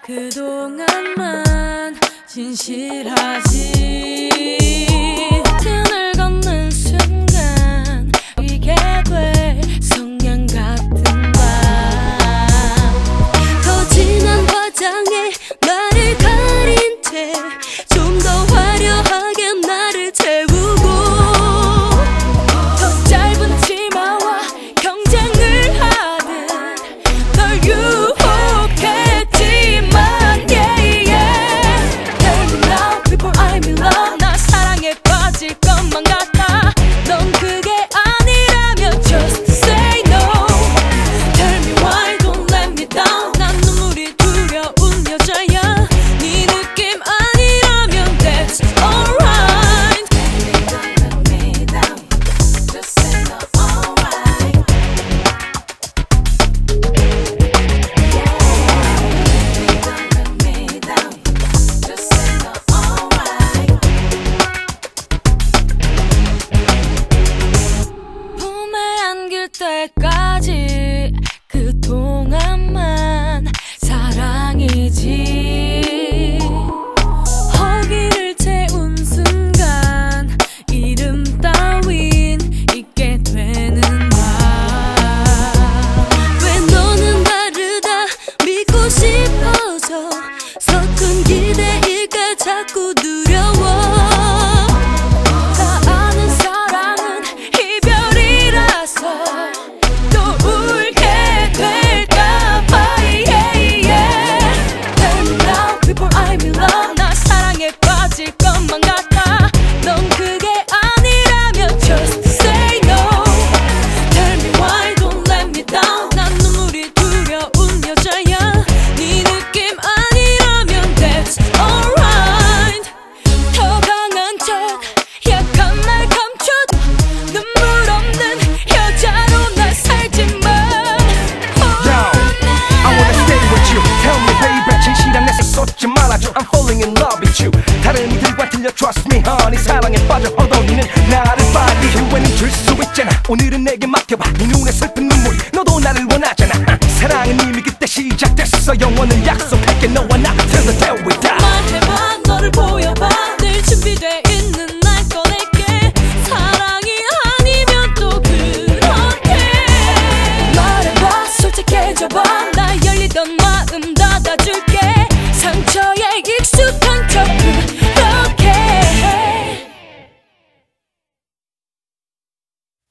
그동안만 진실하지. 등을 걷는 순간 이게 돼 성냥 같은 밤. 더 진한 화장에 나를 가린 채 좀 더 화려하게 나를 채우고, 더 짧은 치마와 경쟁을 하듯 널 유혹했지만 yeah, yeah. Tell me now before I'm in love. 나 사랑에 빠질 것만 같아. 넌 그게 아니라면 just say no. Tell me why don't let me down. 난 눈물이 두려운 여자야. 네 느낌 아니라면 that's alright. Don't let me down. Just say no, alright. 품에 안길 때까지 그동안만 사랑이지. 허기를 채운 순간 이름 따윈 잊게 되는 날. 왜 너는 다르다 믿고 싶어져. 서툰 기대일까 자꾸 두려워. 다 아는 사랑은 이별이라서 또 울게 될까봐 yeah, yeah. Tell me now before I'm in love. 나 사랑에 빠질 것만 같아. 넌 그게 아니라면 just say no. Tell me why don't let me down. 난 눈물이 두려운 여자야. 네 느낌 아니라면 that's alright. 더 강한 척 약간 날 감춰도 눈물 없는 여자로 날 살지만 Yo, I wanna stay with you. Tell me baby 진실한 내 쏟지 말아줘. I'm falling in love with you. 다른 이들과 틀려 trust me honey. 사랑에 빠져 허덕이는 나를 봐. 네 후회는 줄 수 있잖아. 오늘은 내게 맡겨봐. 네 눈에 슬픈 눈물 너도 나를 원하잖아. 사랑은 이미 그때 시작됐어. 영원을 약속할게 너와 나 till the day we die. 말해봐 너를 보여봐. 늘 준비돼 있는 날 꺼낼게. 사랑이 아니면 또 그렇게 말해봐 솔직해져봐.